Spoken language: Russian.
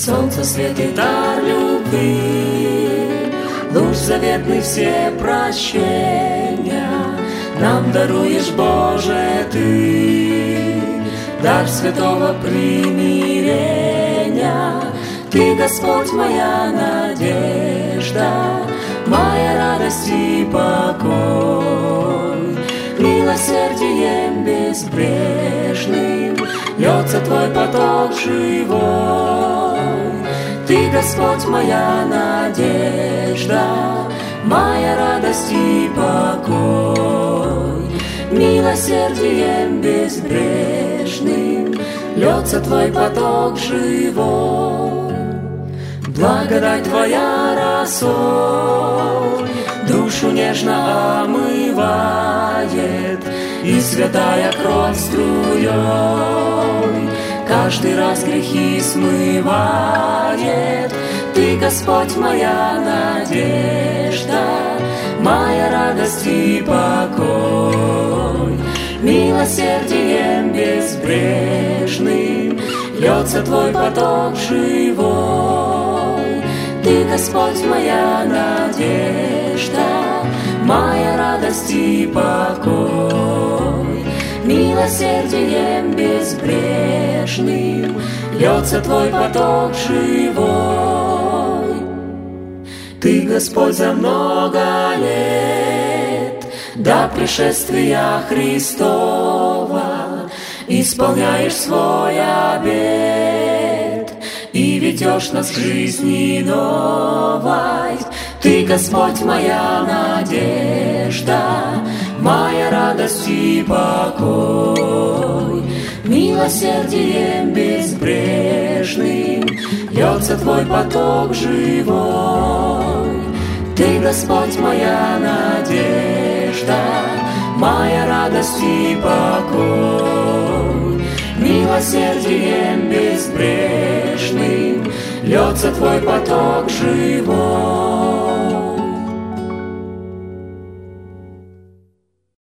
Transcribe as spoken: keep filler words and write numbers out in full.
солнце свет и дар любви, луч заветный все прощения нам даруешь, Боже, Ты, дар святого примирения. Ты, Господь, моя надежда, моя радость и покой. Милосердием безбрежным льется Твой поток живой. Ты, Господь, моя надежда, моя радость и покой. Милосердием безбрежным льется Твой поток живой. Благодать Твоя росой душу нежно омывает, и святая кровь струей каждый раз грехи смывает. Ты, Господь, моя надежда, моя радость и покой. Милосердием безбрежным льется Твой поток живой. Ты, Господь, моя надежда, моя радость и покой. Милосердием безбрежным льется Твой поток живой. Ты, Господь, за много лет до пришествия Христова исполняешь свой обет и ведешь нас к жизни новой. Ты, Господь, моя надежда, моя радость и покой. Милосердием безбрежным льется Твой поток живой. Ты, Господь, моя надежда, моя радость и покой. Милосердием безбрежным льется Твой поток живой.